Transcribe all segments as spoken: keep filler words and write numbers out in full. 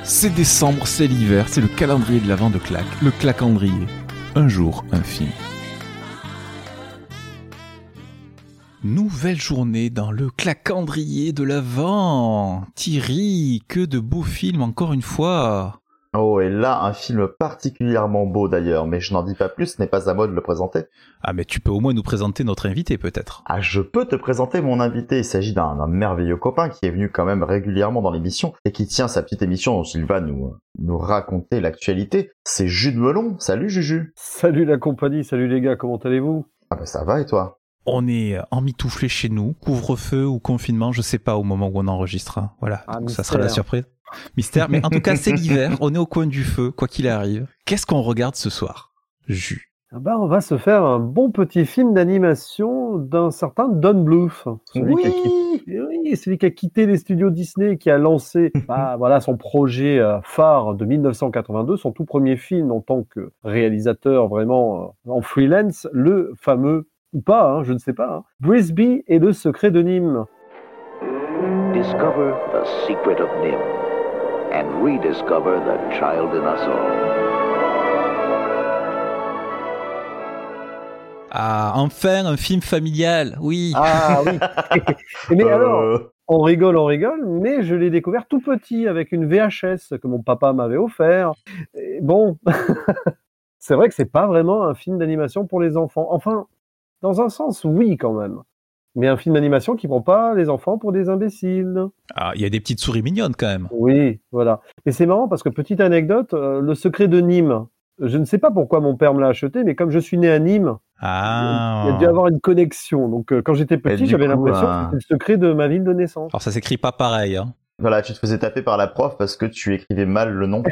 C'est décembre, c'est l'hiver, c'est le calendrier de l'Avent de Clac, le clacandrier. Un jour, un film. Nouvelle journée dans le clacandrier de l'Avent. Thierry, que de beaux films encore une fois. Oh, et là, un film particulièrement beau d'ailleurs, mais je n'en dis pas plus, ce n'est pas à moi de le présenter. Ah, mais tu peux au moins nous présenter notre invité peut-être. Ah, je peux te présenter mon invité, il s'agit d'un, d'un merveilleux copain qui est venu quand même régulièrement dans l'émission et qui tient sa petite émission dont il va nous, nous raconter l'actualité. C'est Jude Melon. Salut Juju. Salut la compagnie, salut les gars, comment allez-vous? Ah bah ça va et toi? On est emmitouflé chez nous, couvre-feu ou confinement, je sais pas au moment où on enregistre. Voilà, ah, ça sera la surprise. Mystère, mais en tout cas c'est l'hiver, on est au coin du feu, quoi qu'il arrive. Qu'est-ce qu'on regarde ce soir, Jus? Ah bah, on va se faire un bon petit film d'animation d'un certain Don Bluth. Celui, oui qui a quitté, oui, celui qui a quitté les studios Disney, qui a lancé bah, voilà, son projet euh, phare de dix-neuf cent quatre-vingt-deux, son tout premier film en tant que réalisateur vraiment euh, en freelance, le fameux, ou pas, hein, je ne sais pas, hein, Brisby et le secret de Nîmes. Discover the secret of Nim and rediscover the child in us all. Ah, enfin un film familial, oui. Ah oui. Mais euh... alors, on rigole, on rigole, mais je l'ai découvert tout petit avec une V H S que mon papa m'avait offert. Et bon, c'est vrai que c'est pas vraiment un film d'animation pour les enfants. Enfin, dans un sens, oui quand même. Mais un film d'animation qui prend pas les enfants pour des imbéciles. Ah, il y a des petites souris mignonnes quand même. Oui, voilà. Et c'est marrant parce que, petite anecdote, euh, le secret de Nîmes, je ne sais pas pourquoi mon père me l'a acheté, mais comme je suis né à Nîmes, ah. il y a dû avoir une connexion. Donc euh, quand j'étais petit, j'avais coup, l'impression euh... que c'était le secret de ma ville de naissance. Alors ça s'écrit pas pareil. Hein. Voilà, tu te faisais taper par la prof parce que tu écrivais mal le nom.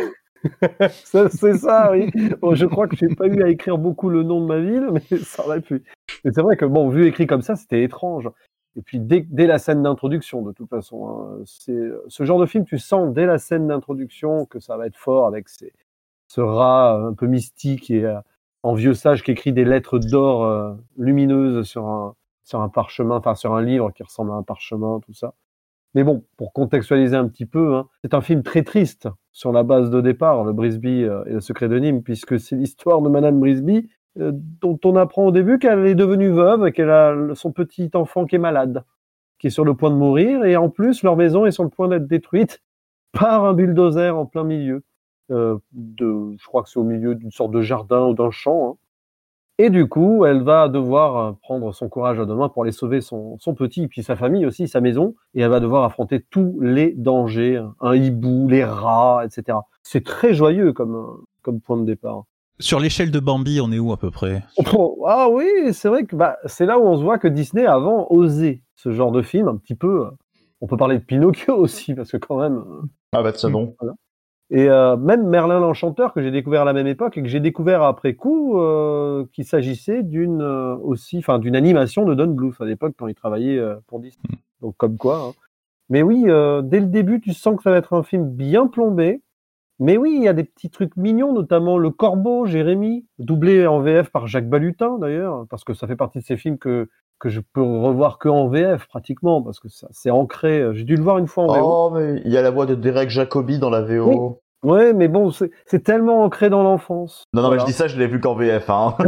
ça, c'est ça, oui. Bon, je crois que j'ai pas eu à écrire beaucoup le nom de ma ville, mais ça aurait pu. Mais c'est vrai que, bon, vu écrit comme ça, c'était étrange. Et puis, dès, dès la scène d'introduction, de toute façon, hein, c'est, ce genre de film, tu sens dès la scène d'introduction que ça va être fort avec ces, ce rat un peu mystique et euh, en vieux sage qui écrit des lettres d'or euh, lumineuses sur un, sur un parchemin, enfin, sur un livre qui ressemble à un parchemin, tout ça. Mais bon, pour contextualiser un petit peu, hein, c'est un film très triste sur la base de départ, le Brisby euh, et le secret de Nîmes, puisque c'est l'histoire de Madame Brisby, euh, dont on apprend au début qu'elle est devenue veuve et qu'elle a son petit enfant qui est malade, qui est sur le point de mourir, et en plus, leur maison est sur le point d'être détruite par un bulldozer en plein milieu. Euh, de, je crois que c'est au milieu d'une sorte de jardin ou d'un champ, hein. Et du coup, elle va devoir prendre son courage à deux mains pour aller sauver son, son petit, et puis sa famille aussi, sa maison, et elle va devoir affronter tous les dangers, un hibou, les rats, et cetera. C'est très joyeux comme, comme point de départ. Sur l'échelle de Bambi, on est où à peu près? Oh, ah oui, c'est vrai que bah, c'est là où on se voit que Disney a avant osé ce genre de film, un petit peu. On peut parler de Pinocchio aussi, parce que quand même... Ah bah tiens donc. Voilà. Et euh, même Merlin l'Enchanteur, que j'ai découvert à la même époque et que j'ai découvert après coup, euh, qu'il s'agissait d'une euh, aussi, enfin d'une animation de Don Bluth à l'époque quand il travaillait euh, pour Disney. Donc comme quoi. Hein. Mais oui, euh, dès le début, tu sens que ça va être un film bien plombé. Mais oui, il y a des petits trucs mignons, notamment Le Corbeau, Jérémy, doublé en V F par Jacques Balutin d'ailleurs, parce que ça fait partie de ces films que que je peux revoir que en V F pratiquement, parce que ça c'est ancré. J'ai dû le voir une fois en V O. Oh, mais il y a la voix de Derek Jacobi dans la V O. Oui. Ouais, mais bon, c'est, c'est tellement ancré dans l'enfance. Non, non, voilà. mais je dis ça, je l'ai vu qu'en V F, hein.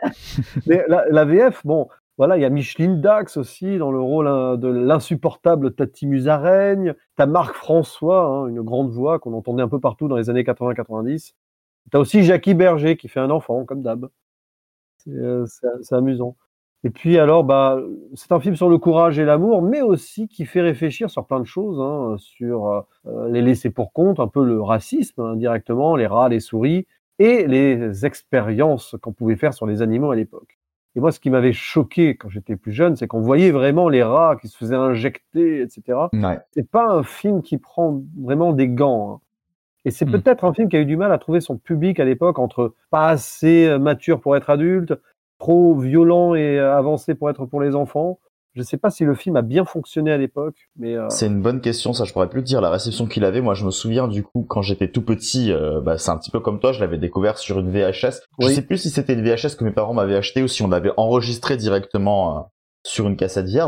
Mais la, la V F, bon, voilà, il y a Micheline Dax aussi dans le rôle hein, de l'insupportable Tati Musaraigne. T'as Marc François, hein, une grande voix qu'on entendait un peu partout dans les années quatre-vingts quatre-vingt-dix. T'as aussi Jackie Berger qui fait un enfant, comme d'hab. C'est, euh, c'est, c'est amusant. Et puis alors, bah, c'est un film sur le courage et l'amour, mais aussi qui fait réfléchir sur plein de choses, hein, sur euh, les laissés pour compte, un peu le racisme hein, directement, les rats, les souris, et les expériences qu'on pouvait faire sur les animaux à l'époque. Et moi, ce qui m'avait choqué quand j'étais plus jeune, c'est qu'on voyait vraiment les rats qui se faisaient injecter, et cetera. Ouais. C'est pas un film qui prend vraiment des gants. Hein. Et c'est mmh. peut-être un film qui a eu du mal à trouver son public à l'époque, entre pas assez mature pour être adulte, trop violent et avancé pour être pour les enfants. Je sais pas si le film a bien fonctionné à l'époque, mais... Euh... C'est une bonne question, ça je pourrais plus te dire, la réception qu'il avait. Moi je me souviens du coup, quand j'étais tout petit, euh, bah, c'est un petit peu comme toi, je l'avais découvert sur une V H S. Oui. Je sais plus si c'était une V H S que mes parents m'avaient acheté ou si on l'avait enregistré directement euh, sur une cassette vierge.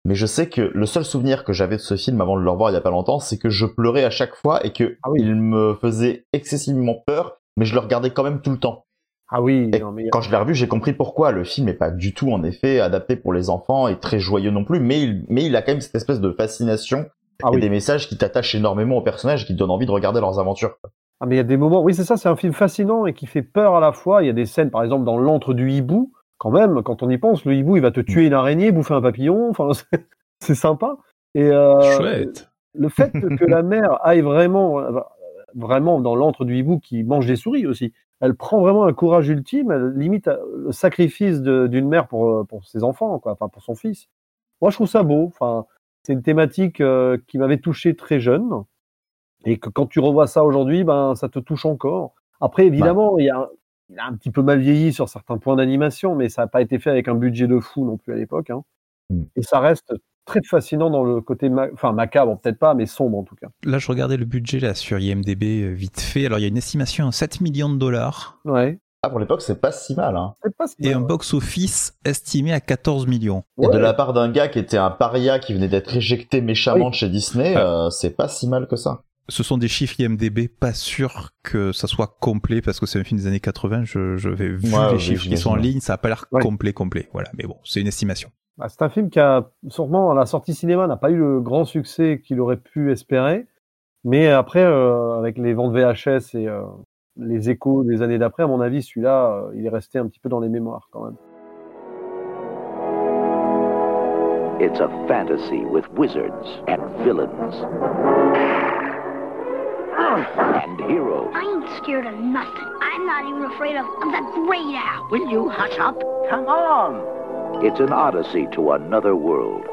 Mais je sais que le seul souvenir que j'avais de ce film avant de le revoir il y a pas longtemps, c'est que je pleurais à chaque fois et que Ah oui. il me faisait excessivement peur, mais je le regardais quand même tout le temps. Ah oui, Et non, mais quand je l'ai revu, j'ai compris pourquoi. Le film est pas du tout, en effet, adapté pour les enfants et très joyeux non plus, mais il, mais il a quand même cette espèce de fascination ah et oui. des messages qui t'attachent énormément aux personnages et qui te donnent envie de regarder leurs aventures. Ah, mais il y a des moments, oui, c'est ça, c'est un film fascinant et qui fait peur à la fois. Il y a des scènes, par exemple, dans l'antre du hibou, quand même, quand on y pense, le hibou, il va te tuer une araignée, bouffer un papillon, enfin, c'est, c'est sympa. Et euh, Chouette. le fait que la mère aille vraiment, vraiment dans l'antre du hibou qui mange des souris aussi, elle prend vraiment un courage ultime, elle limite le sacrifice de, d'une mère pour, pour ses enfants, quoi, enfin, pour son fils. Moi, je trouve ça beau. Enfin, c'est une thématique euh, qui m'avait touché très jeune. Et que quand tu revois ça aujourd'hui, ben, ça te touche encore. Après, évidemment, ouais. il, y a, il a un petit peu mal vieilli sur certains points d'animation, mais ça n'a pas été fait avec un budget de fou non plus à l'époque. Hein. Mm. Et ça reste très fascinant dans le côté ma- enfin, macabre, peut-être pas, mais sombre en tout cas. Là, je regardais le budget là, sur I M D B vite fait. Alors, il y a une estimation à sept millions de dollars. Ouais. Ah, pour l'époque, c'est pas si mal. Hein. C'est pas si mal, Et un ouais. box-office estimé à quatorze millions. Et Ouais. de la part d'un gars qui était un paria qui venait d'être éjecté méchamment Oui. de chez Disney, Ouais. euh, c'est pas si mal que ça. Ce sont des chiffres I M D B, pas sûr que ça soit complet parce que c'est un film des années quatre-vingts. Je, je vais vu Ouais, les oui, chiffres qui sont en j'imagine. ligne, ça a pas l'air Ouais. complet, complet. Voilà, mais bon, c'est une estimation. Bah, c'est un film qui a, sûrement, à la sortie cinéma, n'a pas eu le grand succès qu'il aurait pu espérer. Mais après, euh, avec les ventes V H S et euh, les échos des années d'après, à mon avis, celui-là, euh, il est resté un petit peu dans les mémoires quand même. It's a fantasy with wizards and villains and heroes. I ain't scared of nothing. I'm not even afraid of, of the Great Owl. Will you hush up? Come on. It's an odyssey to another world.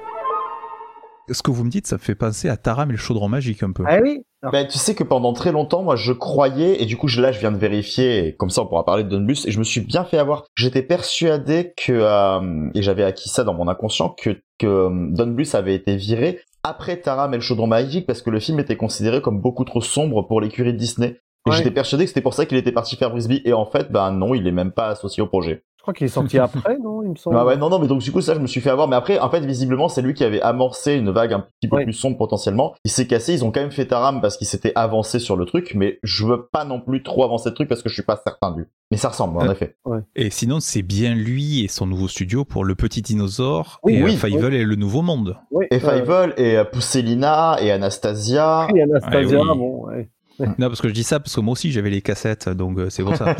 Ce que vous me dites, ça me fait penser à Taram et le chaudron magique un peu. Ah oui. Alors, Ben, tu sais que pendant très longtemps, moi, je croyais, et du coup, je- là, je viens de vérifier, et comme ça, on pourra parler de Don Bluth, et je me suis bien fait avoir. J'étais persuadé que, euh, et j'avais acquis ça dans mon inconscient, que, que euh, Don Bluth avait été viré après Taram et le chaudron magique, parce que le film était considéré comme beaucoup trop sombre pour l'écurie de Disney. Et Ouais. j'étais persuadé que c'était pour ça qu'il était parti faire Frisbee, et en fait, ben non, il est même pas associé au projet. je crois qu'il est sorti après, non, il me semble. Ah ouais, non, non, mais donc du coup, ça, je me suis fait avoir. Mais après, en fait, visiblement, c'est lui qui avait amorcé une vague un petit peu Oui. plus sombre potentiellement. Il s'est cassé, ils ont quand même fait Taram parce qu'il s'était avancé sur le truc, mais je veux pas non plus trop avancer le truc parce que je suis pas certain du. Mais ça ressemble, en Euh, effet. Et sinon, c'est bien lui et son nouveau studio pour Le Petit Dinosaure Oui, et oui, euh, Fievel et Le Nouveau Monde. Oui, Et euh, Fievel, et euh, Pousselina, et Anastasia. et Anastasia, Ah oui. bon, ouais. Non, parce que je dis ça parce que moi aussi j'avais les cassettes, donc euh, c'est pour ça.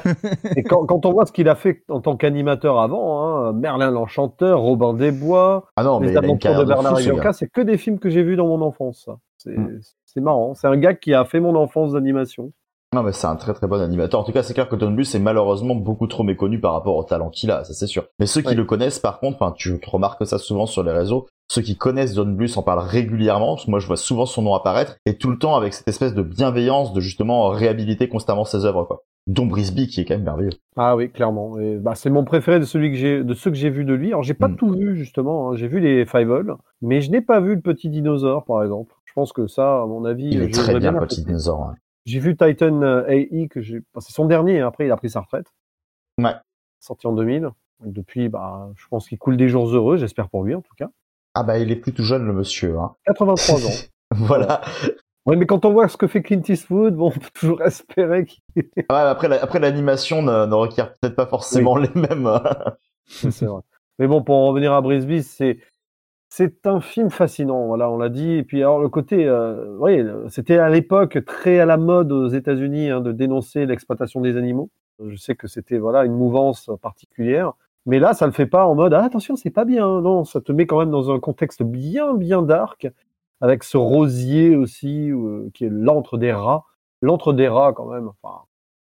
Et quand, quand on voit ce qu'il a fait en tant qu'animateur avant, hein, Merlin l'Enchanteur, Robin des Bois, Ah non, mais Les il a une Aventures carrière de de Bernard fou, et ce Bianca, gars. c'est que des films que j'ai vus dans mon enfance. Ça. C'est, Mm. c'est marrant. C'est un gars qui a fait mon enfance d'animation. Non, mais c'est un très très bon animateur. En tout cas, c'est clair que Don Bluth est malheureusement beaucoup trop méconnu par rapport au talent qu'il a, ça c'est sûr. Mais ceux qui Ouais. le connaissent, par contre, enfin, tu remarques ça souvent sur les réseaux, ceux qui connaissent Don Bluth en parlent régulièrement, parce que moi je vois souvent son nom apparaître, et tout le temps avec cette espèce de bienveillance de justement réhabiliter constamment ses œuvres, quoi. Dont Brisby, qui est quand même merveilleux. Ah oui, clairement. Et, bah, c'est mon préféré de celui que j'ai, de ceux que j'ai vus de lui. Alors j'ai pas Mm. tout vu justement. Hein. J'ai vu les Fievel, mais je n'ai pas vu le Petit Dinosaure, par exemple. Je pense que ça, à mon avis, Il est j'aurais très bien, le apprécié. petit dinosaure. hein. J'ai vu Titan euh, A E que j'ai, bah, c'est son dernier. Après, il a pris sa retraite. Ouais. Sorti en deux mille. Et depuis, bah, je pense qu'il coule des jours heureux. J'espère pour lui, en tout cas. Ah bah, il est plus tout jeune, le monsieur, hein. quatre-vingt-trois ans. Voilà. Ouais, mais quand on voit ce que fait Clint Eastwood, bon, on peut toujours espérer qu'il. Ouais, après, la- après l'animation ne, ne requiert peut-être pas forcément les mêmes. hein. C'est vrai. Mais bon, pour en revenir à Brisby, c'est c'est un film fascinant. Voilà, on l'a dit. Et puis alors le côté, euh, oui, c'était à l'époque très à la mode aux États-Unis hein, de dénoncer l'exploitation des animaux. Je sais que c'était voilà une mouvance particulière. Mais là, ça le fait pas en mode ah, attention, c'est pas bien. Non, ça te met quand même dans un contexte bien bien dark, avec ce rosier aussi euh, qui est l'antre des rats. L'antre des rats quand même. Enfin,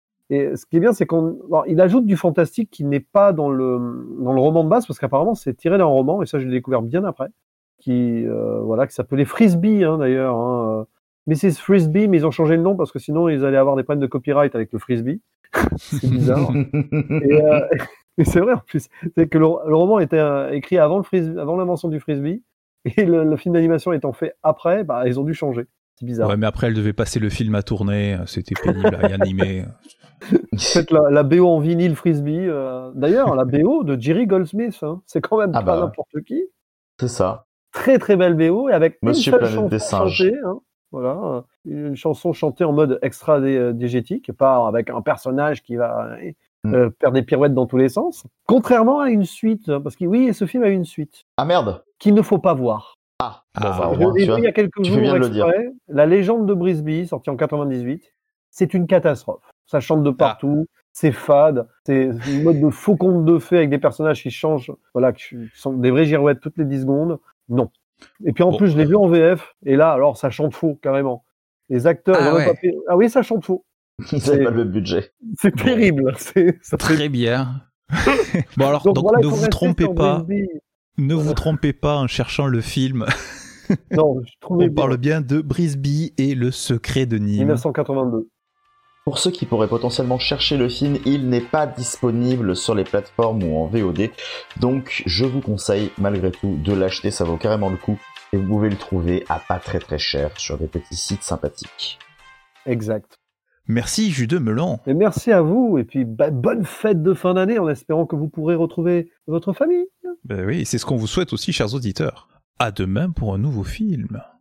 et ce qui est bien, c'est qu'on, bon, il ajoute du fantastique qui n'est pas dans le dans le roman de base, parce qu'apparemment c'est tiré d'un roman, et ça je l'ai découvert bien après, qui euh, voilà, qui s'appelait Frisbee hein, d'ailleurs. Hein, missus Frisbee, mais ils ont changé le nom parce que sinon ils allaient avoir des problèmes de copyright avec le Frisbee. C'est bizarre. et, euh, et c'est vrai en plus, c'est que le, le roman était euh, écrit avant le frisbee, avant l'invention du Frisbee, et le, le film d'animation étant fait après, bah ils ont dû changer. C'est bizarre. Ouais, mais après elle devait passer le film à tourner, c'était pénible à y animer. Faites la, la B O en vinyle Frisbee. Euh, d'ailleurs, la B O de Jerry Goldsmith, hein, c'est quand même Ah pas bah. n'importe qui. C'est ça. Très très belle V O et avec Monsieur une seule Planète des chanson Singes. chantée, hein, voilà, une chanson chantée en mode extra diégétique, pas avec un personnage qui va euh, faire des pirouettes dans tous les sens. Contrairement à une suite, hein, parce que oui, ce film a une suite Ah merde. qu'il ne faut pas voir. Ah, bon, Ah, bah, au Je moins, l'ai tu vu vois. il y a quelques tu fais jours bien de le dire. exprès. La légende de Brisby, sortie en quatre-vingt-dix-huit, c'est une catastrophe. Ça chante de partout, c'est fade, c'est une mode de faux conte de fées avec des personnages qui changent, voilà, qui sont des vraies girouettes toutes les dix secondes. Non. Et puis en Bon. plus, je l'ai vu en V F, et là, alors, ça chante faux, carrément. Les acteurs, Ah ils ont même ouais. pas fait- ah oui, ça chante faux. Ils n'avaient pas le budget. C'est terrible. C'est, ça fait- Très bien. Bon alors, Donc, donc, voilà, il ne faut vous rester trompez sur pas. Brisby. Ne vous trompez pas en cherchant le film. Non, je trouvais On parle bien de Brisby et le secret de Nîmes. dix-neuf cent quatre-vingt-deux. Pour ceux qui pourraient potentiellement chercher le film, il n'est pas disponible sur les plateformes ou en V O D. Donc, je vous conseille malgré tout de l'acheter, ça vaut carrément le coup. Et vous pouvez le trouver à pas très très cher sur des petits sites sympathiques. Exact. Merci Jude Melon. Et merci à vous, et puis bah, bonne fête de fin d'année en espérant que vous pourrez retrouver votre famille. Ben oui, c'est ce qu'on vous souhaite aussi, chers auditeurs. À demain pour un nouveau film.